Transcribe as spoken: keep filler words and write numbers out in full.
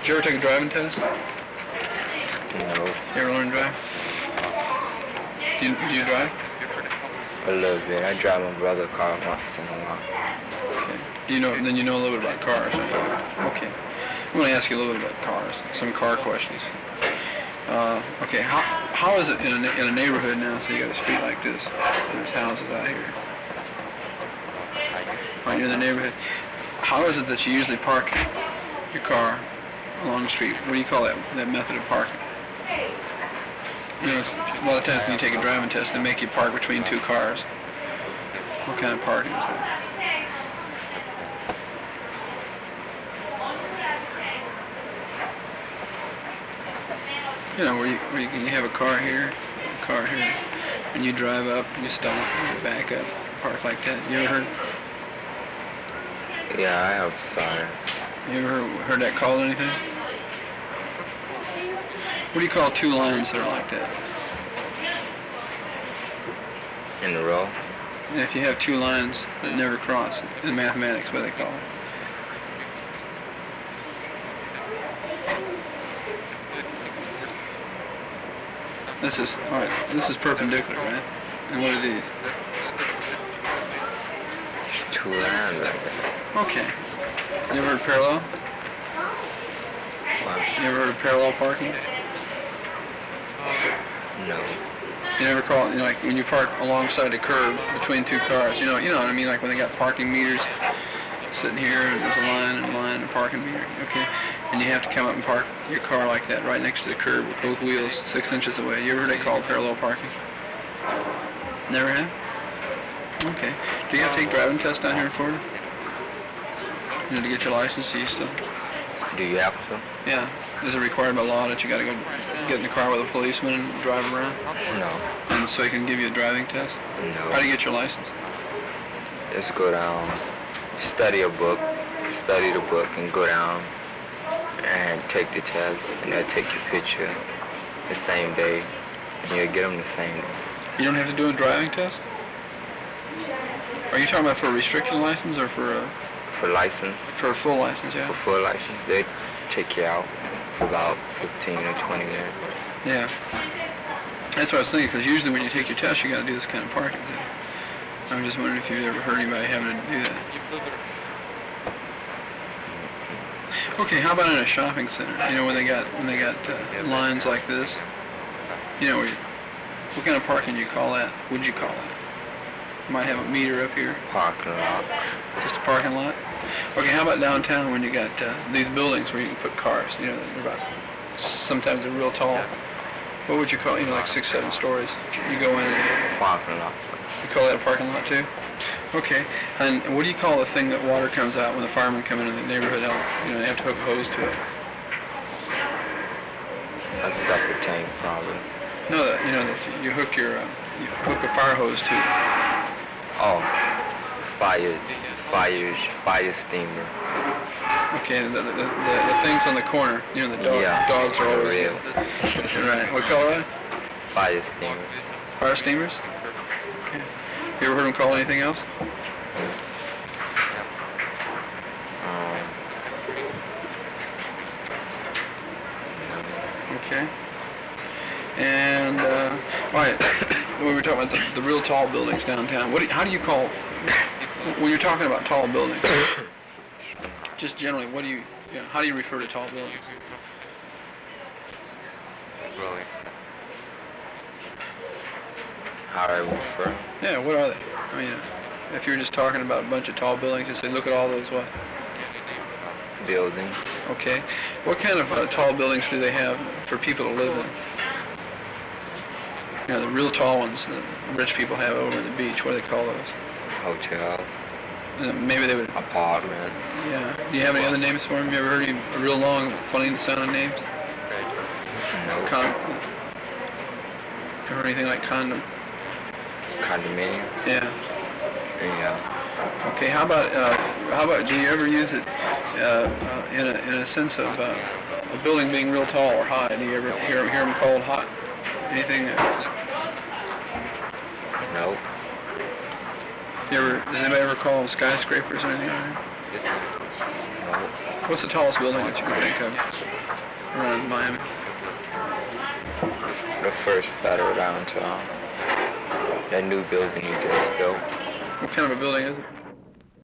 you ever take a driving test? No. You ever learn to drive? Do you, do you drive? A little bit. I drive my brother's car once in a while. Okay. Do you know? Then you know a little bit about cars, right? Okay. I'm going to ask you a little bit about cars. Some car questions. Uh, okay. How how is it in a, in a neighborhood now? So you got a street like this. There's houses out here. Right near the neighborhood. How is it that you usually park your car along the street? What do you call that that method of parking? You know, it's, a lot of times when you take a driving test, they make you park between two cars. What kind of parking is that? You know, where you, where you, you have a car here, a car here, and you drive up, you stop, you back up, park like that. You ever heard? Yeah, I have sorry. You ever heard, heard that called anything? What do you call two lines that are like that? In a row? And if you have two lines that never cross, in mathematics, what do they call it? This is, all right, this is perpendicular, right? And what are these? Two lines like that. Okay. You ever heard of parallel? What? You ever heard of parallel parking? No. You never call it, you know, like when you park alongside a curb between two cars, you know, you know what I mean, like when they got parking meters sitting here, and there's a line and a line and a parking meter, okay? And you have to come up and park your car like that, right next to the curb with both wheels six inches away. You ever heard it called parallel parking? Never have? Okay. Do you have to take driving tests down here in Florida? You know, to get your license, do you still? Do you have to? Yeah. Is it required by law that you got to go get in the car with a policeman and drive around? No. And so he can give you a driving test? No. How do you get your license? Just go down, study a book, study the book, and go down and take the test, and they'll take your picture the same day, and you'll get them the same day. You don't have to do a driving test? Are you talking about for a restriction license or for a, For license, for a full license, yeah? for full license, they take you out for about fifteen or twenty minutes. Yeah. That's what I was thinking, because usually when you take your test, you got to do this kind of parking thing. I'm just wondering if you've ever heard anybody having to do that. Okay, how about in a shopping center? You know, when they got when they got uh, lines like this. You know, where you, what kind of parking do you call that? Would you call it? You might have a meter up here. Parking lot. Just a parking lot? Okay, how about downtown when you got uh, these buildings where you can put cars? You know, they're about, sometimes they're real tall. What would you call, you know, like six, seven stories? You go in and Parking lot. you call that a parking lot too? Okay, and what do you call the thing that water comes out when the firemen come into the neighborhood? You know, they have to hook a hose to it. A septic tank, probably. No, that, you know, that you hook your, uh, you hook a fire hose to it. Oh, fire, fire, fire steamer. Okay, the, the, the, the things on the corner, you know, the dog, Yeah, dogs are always real. Right. What color are they? Fire steamer. Fire steamers? Okay. You ever heard them call anything else? Um, Okay. And, uh, all right, we were talking about the, the real tall buildings downtown. What do you, how do you call, when you're talking about tall buildings, just generally, what do you, you know, how do you refer to tall buildings? Really? How I refer? Yeah, what are they? I mean, if you're just talking about a bunch of tall buildings, just say, look at all those what? Building. Okay. What kind of uh, tall buildings do they have for people to live in? You know, the real tall ones that rich people have over at the beach, what do they call those? Hotels. Uh, maybe they would, Apartments. yeah. Do you have any other names for them? You ever heard any a real long, funny sounding names? No. Con- ever heard anything like condom? Condominium. Yeah. Yeah. Okay, how about, uh, how about, do you ever use it uh, uh, in, a, in a sense of uh, a building being real tall or high? Do you ever hear, hear them called hot? Anything? Uh, No. you ever, does anybody ever call them skyscrapers or anything like that? No. What's the tallest building that you can think of? around Miami? The first federal downtown. That new building you just built. What kind of a building is it?